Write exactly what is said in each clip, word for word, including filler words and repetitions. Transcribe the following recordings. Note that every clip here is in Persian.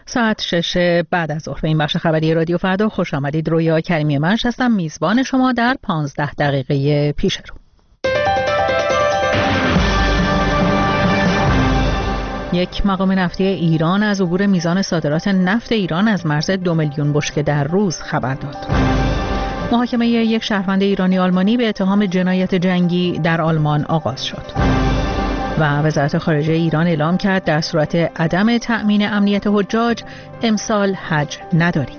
ساعت شش بعد از ظهر به این بخش خبری رادیو فردا خوش آمدید. رویا کریمی منش هستم، میزبان شما در پانزده دقیقه پیش رو. یک مقام نفتی ایران از عبور میزان صادرات نفت ایران از مرز دو میلیون بشکه در روز خبر داد. محاکمه یک شهروند ایرانی آلمانی به اتهام جنایت جنگی در آلمان آغاز شد. و وزارت خارجه ایران اعلام کرد در صورت عدم تأمین امنیت حجاج امسال حج نداریم.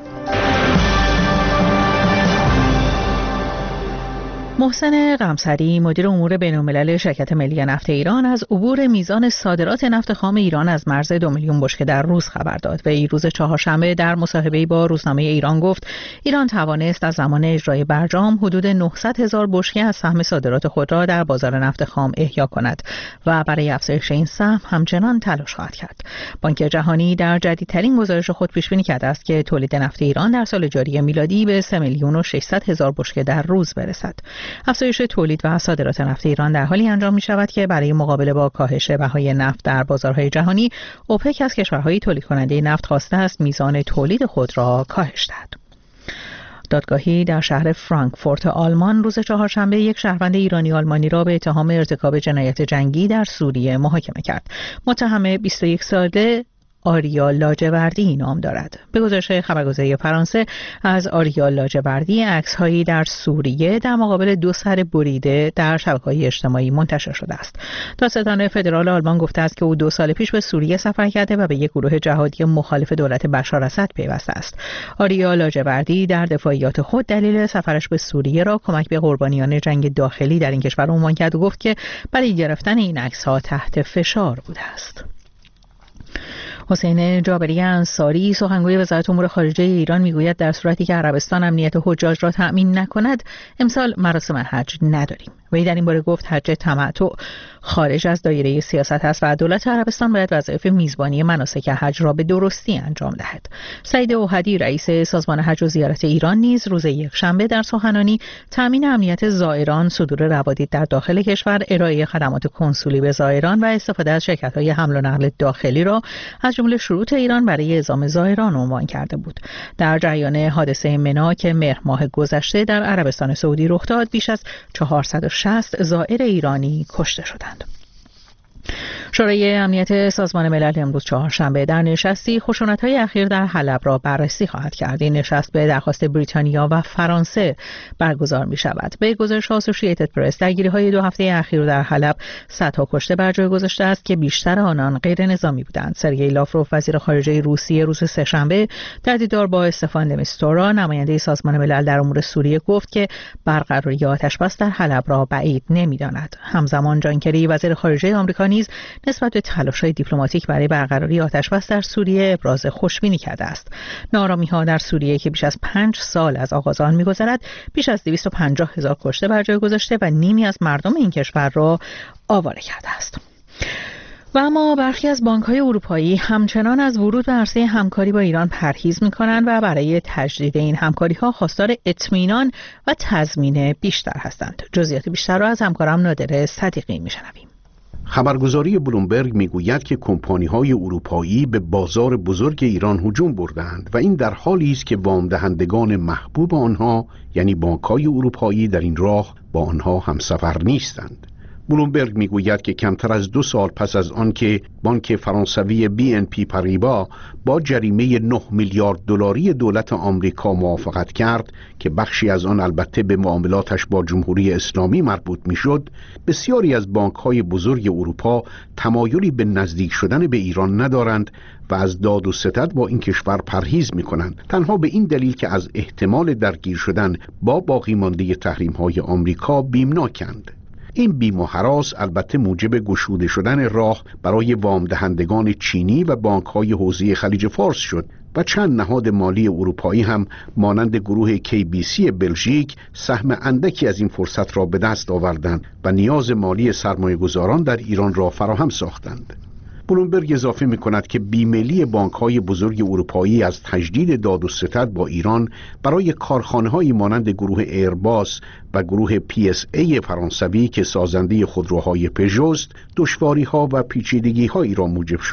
محسن قمصری مدیر امور بین‌الملل شرکت ملی نفت ایران از عبور میزان صادرات نفت خام ایران از مرز دو میلیون بشکه در روز خبر داد و این روز چهارشنبه در مصاحبه‌ای با روزنامه ایران گفت ایران توانست از زمان اجرای برجام حدود نهصد هزار بشکه از سهم صادرات خود را در بازار نفت خام احیا کند و برای افزایش این سهم همچنان تلاش خواهد کرد. بانک جهانی در جدیدترین گزارش خود پیش بینی کرده است که تولید نفت ایران در سال جاری میلادی به سه میلیون و ششصد هزار بشکه در روز برسد. افزایش تولید و صادرات نفت ایران در حالی انجام می شود که برای مقابله با کاهش بهای نفت در بازارهای جهانی، اوپک از کشورهای تولید کننده نفت خواسته است میزان تولید خود را کاهش دهد. دادگاهی در شهر فرانکفورت آلمان روز چهارشنبه یک شهروند ایرانی آلمانی را به اتهام ارتکاب جنایت جنگی در سوریه محاکمه کرد. متهم بیست و یک ساله آریا لاجوردی نام دارد. به گزارش خبرگزاری فرانسه از آریا لاجوردی عکس‌هایی در سوریه در مقابل دو سر بریده در شبکه‌های اجتماعی منتشر شده است. دادستان فدرال آلمان گفته است که او دو سال پیش به سوریه سفر کرده و به یک گروه جهادی مخالف دولت بشار اسد پیوسته است. آریا لاجوردی در دفاعیات خود دلیل سفرش به سوریه را کمک به قربانیان جنگ داخلی در این کشور عنوان کرد و گفت که برای گرفتن این عکس‌ها تحت فشار بوده است. حسین جابری انصاری سخنگوی وزارت امور خارجه ایران میگوید در صورتی که عربستان امنیت حجاج را تأمین نکند امسال مراسم حج نداریم. وی در این باره گفت حج تمتع خارج از دایره سیاست است و دولت عربستان باید وظایف میزبانی مناسک حج را به درستی انجام دهد. سعید اوحدی رئیس سازمان حج و زیارت ایران نیز روز یکشنبه در سخنرانی تأمین امنیت زائران، صدور روادید در داخل کشور، ارائه خدمات کنسولی به زائران و استفاده از شرکت‌های حمل و نقل داخلی را از جمله شروط ایران برای اعزام زائران عنوان کرده بود. در جریان حادثه منا که مهر ماه گذشته در عربستان سعودی رخ داد، بیش از چهارصد و شصت زائر ایرانی کشته شدند. شورای امنیت سازمان ملل امروز چهارشنبه در نشستی خشونت‌های اخیر در حلب را بررسی خواهد کرد. این نشست به درخواست بریتانیا و فرانسه برگزار می شود. به گزارش آسوشییتد پرس درگیری‌های دو هفته اخیر در حلب صدها کشته بر جای گذاشته است که بیشتر آنان غیر نظامی بودند. سرگئی لاوروف وزیر خارجه روسیه روز سه‌شنبه در دیدار با استفان د میستورا نماینده سازمان ملل در امور سوریه گفت که برقراری آتش‌بس در حلب را بعید نمی‌داند. همزمان جان کری وزیر خارجه آمریکا نیز نسبت به تلاش‌های دیپلماتیک برای برقراری آتش‌بس در سوریه ابراز خوشبینی کرده است. ناآرامی‌ها در سوریه که بیش از پنج سال از آغاز آن می‌گذرد، بیش از دویست و پنجاه هزار کشته بر جای گذاشته و نیمی از مردم این کشور را آواره کرده است. و اما برخی از بانک‌های اروپایی همچنان از ورود به عرصه همکاری با ایران پرهیز می‌کنند و برای تجدید این همکاری‌ها خواستار اطمینان و تضمین بیشتر هستند. جزئیات بیشتر را از همکارم نادر صدیقی می‌شنویم. خبرگزاری بلومبرگ میگوید که کمپانی‌های اروپایی به بازار بزرگ ایران هجوم بردند و این در حالی است که وام دهندگان محبوب آنها یعنی بانک‌های اروپایی در این راه با آنها همسفر نیستند. بلومبرگ میگوید که کمتر از دو سال پس از آن که بانک فرانسوی بی ان پی پاریبا با جریمه نه میلیارد دلاری دولت آمریکا موافقت کرد که بخشی از آن البته به معاملاتش با جمهوری اسلامی مربوط میشد، بسیاری از بانک‌های بزرگ اروپا تمایلی به نزدیک شدن به ایران ندارند و از داد و ستد با این کشور پرهیز می‌کنند، تنها به این دلیل که از احتمال درگیر شدن با باقی مانده تحریم‌های آمریکا بیمناکند. این بیم و هراس البته موجب گشوده شدن راه برای وام دهندگان چینی و بانک‌های حوزه خلیج فارس شد و چند نهاد مالی اروپایی هم مانند گروه کی بی سی بلژیک سهم اندکی از این فرصت را به دست آوردند و نیاز مالی سرمایه‌گذاران در ایران را فراهم ساختند. بلومبرگ اضافه می کند که بیمیلی بانک‌های بزرگ اروپایی از تجدید داد و ستد با ایران برای کارخانه‌های مانند گروه ایرباس و گروه پی اس ای فرانسوی که سازنده خودروهای پژوست دشواری‌ها و پیچیدگی‌هایی را موجب شده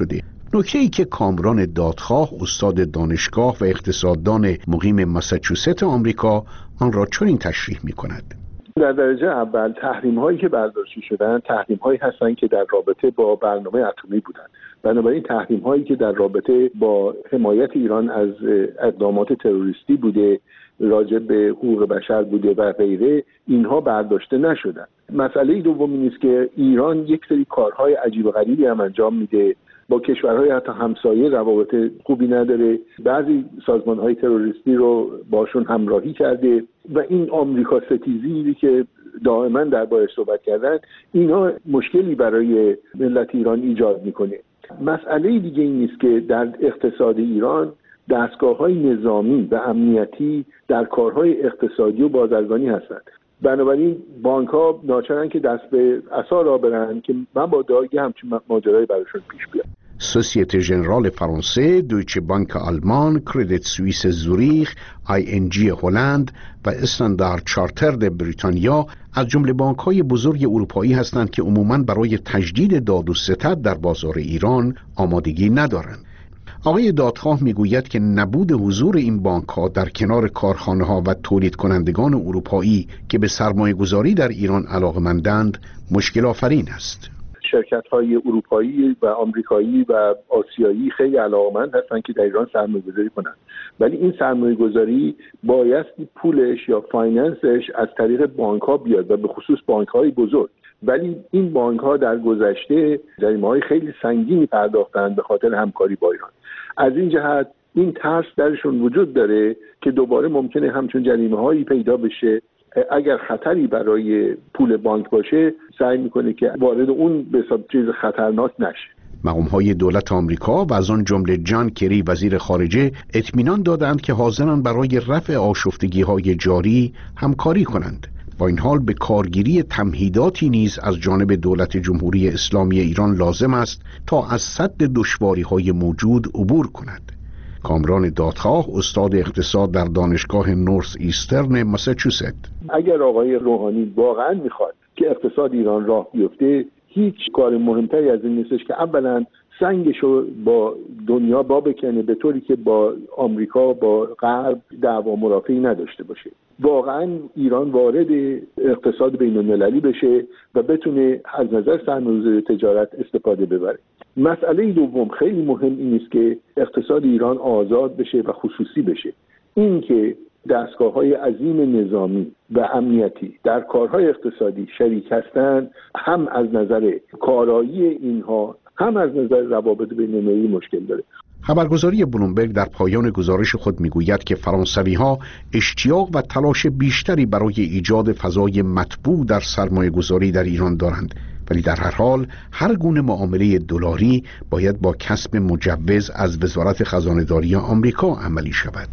نکته‌ای که کامران دادخواه استاد دانشگاه و اقتصاددان مقیم ماساچوست آمریکا آن را چنین تشریح می‌کند. در درجه اول تحریم هایی که برداشته شدن تحریم هایی هستند که در رابطه با برنامه اتمی بودند. بنابراین تحریم هایی که در رابطه با حمایت ایران از اقدامات تروریستی بوده، راجع به حقوق بشر بوده و غیره، اینها برداشته نشدن. مسئله دوم این است که ایران یک سری کارهای عجیب و غریبی هم انجام میده، با کشورهای حتی همسایه روابط خوبی نداره، بعضی سازمانهای تروریستی رو باشون همراهی کرده و این آمریکا ستیزی که دائما دربارش صحبت کردن، اینا مشکلی برای ملت ایران ایجاد میکنه. مسئله دیگه این است که در اقتصاد ایران دستگاه‌های نظامی و امنیتی در کارهای اقتصادی و بازرگانی هستند. بنابراین بانک‌ها ناچارن که دست به عصا را برن که مبادا یه همچین ماجرایی براشون پیش بیاد. سوسیته ژنرال فرانسه، دویچه بانک آلمان، کردیت سوئیس زوریخ، آی ان جی هلند و استاندارد چارترد بریتانیا از جمله بانک‌های بزرگ اروپایی هستند که عموماً برای تجدید داد و ستد در بازار ایران آمادگی ندارند. آقای دادخواه میگوید که نبود حضور این بانک‌ها در کنار کارخانه‌ها و تولید کنندگان اروپایی که به سرمایه‌گذاری در ایران علاقه‌مندند مشکل آفرین است. شرکت‌های اروپایی و آمریکایی و آسیایی خیلی علاقه‌مند هستند که در ایران سرمایه‌گذاری کنند، ولی این سرمایه‌گذاری بایستی پولش یا فایننسش از طریق بانک‌ها بیاد و به خصوص بانک‌های بزرگ. ولی این بانک‌ها در گذشته جریمه‌های خیلی سنگینی پرداختند به خاطر همکاری با ایران. از این جهت این ترس درشون وجود داره که دوباره ممکنه همچون جریمه‌هایی پیدا بشه. اگر خطری برای پول بانک باشه سعی میکنه که وارد اون به حساب چیز خطرناک نشه. مقام‌های دولت آمریکا و از آن جمله جان کری وزیر خارجه اطمینان دادند که حاضرند برای رفع آشفتگی‌های جاری همکاری کنند. با این حال به کارگیری تمهیداتی نیز از جانب دولت جمهوری اسلامی ایران لازم است تا از سد دشواری‌های موجود عبور کند. کامران دادخواه استاد اقتصاد در دانشگاه نورث ایسترن ماساچوست: اگر آقای روحانی واقعا میخواد که اقتصاد ایران راه بیفته، هیچ کار مهمتری از این نیستش که اولا سنگشو با دنیا با بکنه به طوری که با آمریکا با غرب دعوا مرافعی نداشته باشه. واقعا ایران وارد اقتصاد بین‌المللی بشه و بتونه از نظر سرمایه‌گذاری تجارت استفاده ببره. مسئله دوم خیلی مهم این است که اقتصاد ایران آزاد بشه و خصوصی بشه. این که دستگاه‌های عظیم نظامی و امنیتی در کارهای اقتصادی شریک هستند، هم از نظر کارایی اینها هم از نظر روابط بین‌المللی مشکل داره. خبرگزاری بلومبرگ در پایان گزارش خود میگوید که فرانسوی‌ها اشتیاق و تلاش بیشتری برای ایجاد فضای مطبوع در سرمایه‌گذاری در ایران دارند، ولی در هر حال هر گونه معامله دلاری باید با کسب مجوز از وزارت خزانه‌داری آمریکا عملی شود.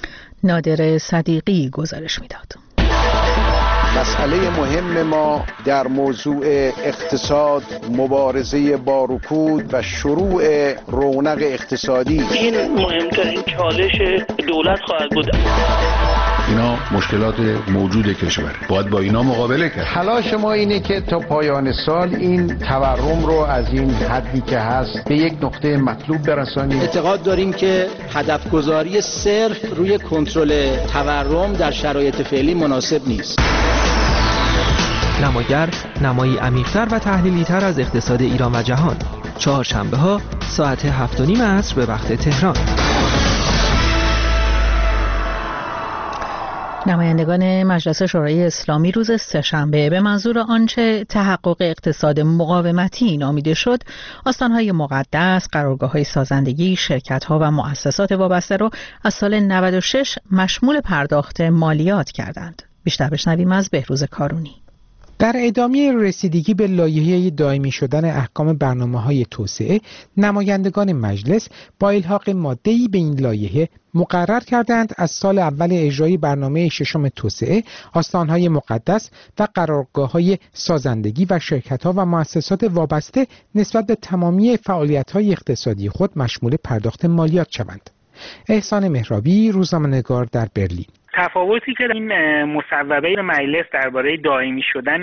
نادر صدیقی گزارش میداد. مسئله مهم ما در موضوع اقتصاد، مبارزه با رکود و شروع رونق اقتصادی، این مهمترین چالش دولت خواهد بود. اینا مشکلات موجود کشور، باید با اینا مقابله کرد. تلاش ما اینه که تا پایان سال این تورم رو از این حدی که هست به یک نقطه مطلوب برسانیم. اعتقاد داریم که هدف گذاری صرف روی کنترل تورم در شرایط فعلی مناسب نیست. نماگر نمایی عمیق‌تر و تحلیلی‌تر از اقتصاد ایران و جهان، چهارشنبه ها ساعت هفت و نیم عصر به وقت تهران. نمایندگان مجلس شورای اسلامی روز سه‌شنبه به منظور آنچه تحقق اقتصاد مقاومتی نامیده شد، آستانهای مقدس، قرارگاه‌های سازندگی، شرکت‌ها و مؤسسات وابسته را از سال نود و شش مشمول پرداخت مالیات کردند. بیشتر بشنویم از بهروز کارونی. در ادامه رسیدگی به لایحه دائمی شدن احکام برنامه‌های توسعه، نمایندگان مجلس با الحاق ماده‌ای به این لایحه مقرر کردند از سال اول اجرای برنامه ششم توسعه، آستانهای مقدس و قرارگاه‌های سازندگی و شرکت‌ها و مؤسسات وابسته نسبت به تمامی فعالیت‌های اقتصادی خود مشمول پرداخت مالیات شوند. احسان مهرابی، روزنامه‌نگار در برلین. تفاوتی که این مصوبه مجلس درباره دائمی شدن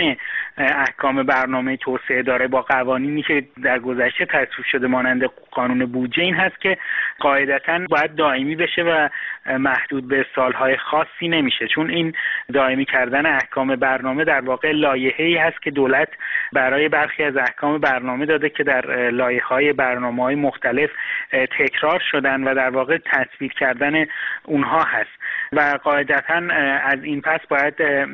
احکام برنامه توسعه داره با قوانینی که در گذشته تصویب شده مانند قانون بودجه این هست که قاعدتاً باید دائمی بشه و محدود به سالهای خاصی نمیشه، چون این دائمی کردن احکام برنامه در واقع لایحه‌ای هست که دولت برای برخی از احکام برنامه داده که در لایحه‌های برنامه‌های مختلف تکرار شدن و در واقع تصویب کردن اونها هست و قاعدتاً از این پس باید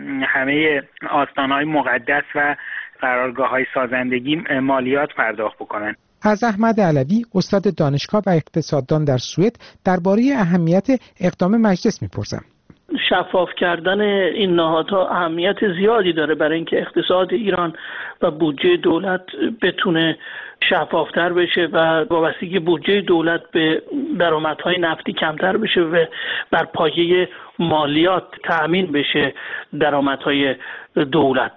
همه آستان‌های مقدس و قرارگاه‌های سازندگی مالیات پرداخت بکنن. از احمد علوی استاد دانشگاه و اقتصاددان در سوئد درباره اهمیت اقدام مجلس می‌پرسم. شفاف کردن این نهادها اهمیت زیادی داره برای اینکه اقتصاد ایران و بودجه دولت بتونه شفافتر بشه و وابستگی بودجه دولت به درآمدهای نفتی کمتر بشه و بر پایه مالیات تأمین بشه درآمدهای دولت.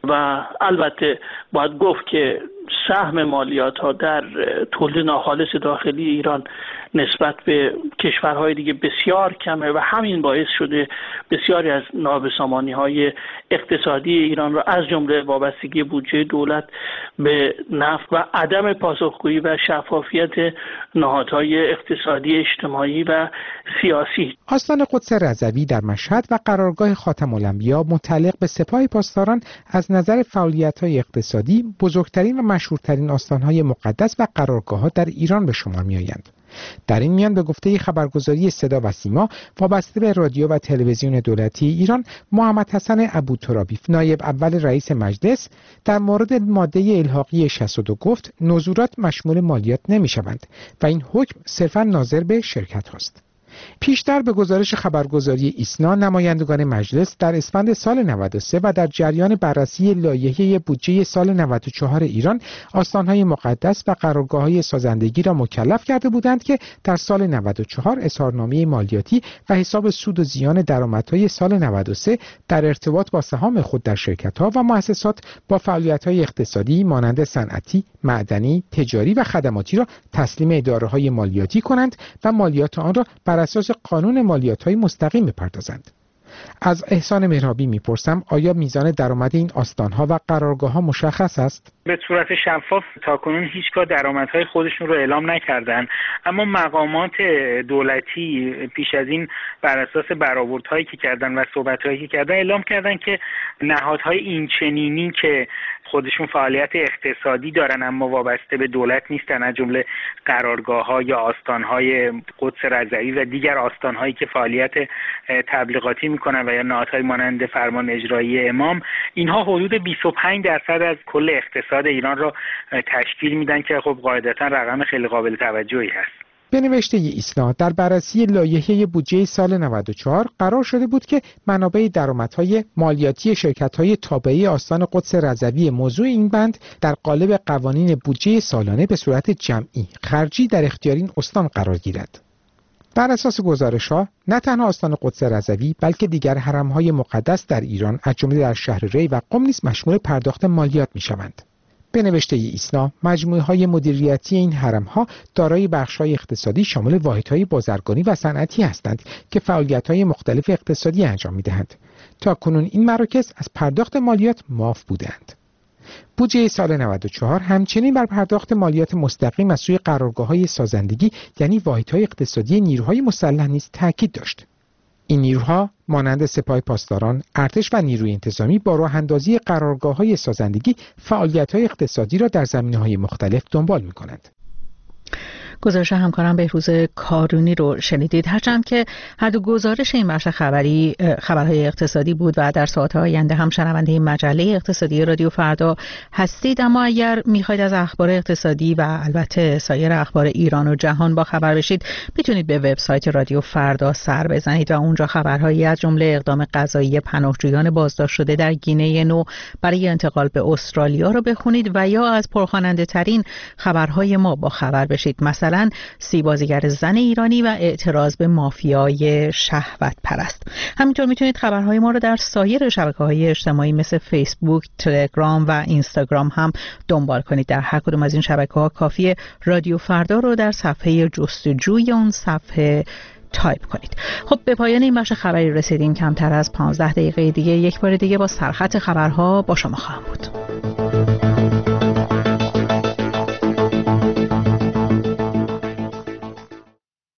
و البته باید گفت که سهم مالیات ها در تولید ناخالص داخلی ایران نسبت به کشورهای دیگه بسیار کمه و همین باعث شده بسیاری از نابسامانی های اقتصادی ایران را از جمله وابستگی بودجه دولت به نفت و عدم پاسخگویی و شفافیت نهادهای اقتصادی اجتماعی و سیاسی. آستان قدس رضوی در مشهد و قرارگاه خاتم الانبیا متعلق به سپاه پاسداران از نظر فعالیت‌های اقتصادی بزرگترین و مشهورترین آستان‌های مقدس و قرارگاه‌ها در ایران به شمار می‌آیند. در این میان به گفته خبرگزاری صدا و سیما وابسته به رادیو و تلویزیون دولتی ایران، محمد حسن ابوترابی نایب اول رئیس مجلس در مورد ماده الحاقی شصت و دو گفت نزولات مشمول مالیات نمی‌شوند و این حکم صرفاً ناظر به شرکت هاست. پیشتر به گزارش خبرگزاری ایسنا، نمایندگان مجلس در اسفند سال نود و سه و در جریان بررسی لایحه بودجه سال نود و چهار ایران آستانهای مقدس و قرارگاه‌های سازندگی را مکلف کرده بودند که در سال نود و چهار اظهارنامه مالیاتی و حساب سود و زیان درآمدهای سال نود و سه در ارتباط با سهام خود در شرکت‌ها و مؤسسات با فعالیت‌های اقتصادی مانند صنعتی، معدنی، تجاری و خدماتی را تسلیم اداره‌های مالیاتی کنند و مالیات آن را بر اساس قانون مالیات‌های مستقیم بپردازند. از احسان مهرابی میپرسم آیا میزان درآمد این آستان‌ها و قرارگاه‌ها مشخص است؟ به صورت شفاف تاکنون هیچگاه درآمدهای خودشون رو اعلام نکردن، اما مقامات دولتی پیش از این بر اساس برآوردهایی که کردن و صحبت‌هایی که کردن اعلام کردن که نهادهای اینچنینی که خودشون فعالیت اقتصادی دارن اما وابسته به دولت نیستن، از جمله قرارگاه‌ها یا آستان‌های قدس رضوی و دیگر آستان‌هایی که فعالیت تبلیغاتی میکنن و یا نهادهای مانند فرمان اجرایی امام، اینها حدود بیست و پنج درصد از کل اقتصاد ایران را تشکیل میدن که خب قاعدتاً رقم خیلی قابل توجهی هست. به نوشته ایسنا در بررسی لایحه بودجه سال نود و چهار قرار شده بود که منابع درآمدهای مالیاتی شرکت‌های تابعه آستان قدس رضوی موضوع این بند در قالب قوانین بودجه سالانه به صورت جمعی خرجی در اختیار این استان قرار گیرد. بر اساس گزارش‌ها نه تنها آستان قدس رضوی بلکه دیگر حرم‌های مقدس در ایران از جمله در شهر ری و قم نیز مشمول پرداخت مالیات می‌شوند. به نوشته ایسنا مجموعه‌های مدیریتی این حرم‌ها دارای بخش‌های اقتصادی شامل واحدهای بازرگانی و صنعتی هستند که فعالیت‌های مختلف اقتصادی انجام می‌دهند. تا کنون این مراکز از پرداخت مالیات معاف بودند. بودجه سال نود و چهار همچنین بر پرداخت مالیات مستقیم از سوی قرارگاه‌های سازندگی یعنی واحدهای اقتصادی نیروهای مسلح نیز تاکید داشت. این نیروها مانند سپاه پاسداران، ارتش و نیروی انتظامی با راه‌اندازی قرارگاه‌های سازندگی فعالیت‌های اقتصادی را در زمینه‌های مختلف دنبال می‌کنند. گزارش همکارم بهروز کارونی رو شنیدید. هرچند که هر دو گزارش این بخش خبری خبرهای اقتصادی بود و در ساعت‌های آینده هم شنونده مجله اقتصادی رادیو فردا هستید، اما اگر می‌خواید از اخبار اقتصادی و البته سایر اخبار ایران و جهان با خبر بشید، میتونید به وبسایت رادیو فردا سر بزنید و اونجا خبرهایی از جمله اقدام قضایی پناهجویان بازداشت شده در گینه نو برای انتقال به استرالیا رو بخونید و یا از پرخواننده ترین خبرهای ما با خبر بشید. مثلا مثلا سی بازیگر زن ایرانی و اعتراض به مافیای شهوت پرست. همینطور میتونید خبرهای ما رو در سایر شبکه‌های اجتماعی مثل فیسبوک، تلگرام و اینستاگرام هم دنبال کنید. در هر کدوم از این شبکه‌ها کافیه رادیو فردا رو در صفحه جستجوی اون صفحه تایپ کنید. خب به پایان این بخش خبری رسیدیم. کمتر از پانزده دقیقه دیگه یک بار دیگه با سرخط خبرها با شما خواهم بود.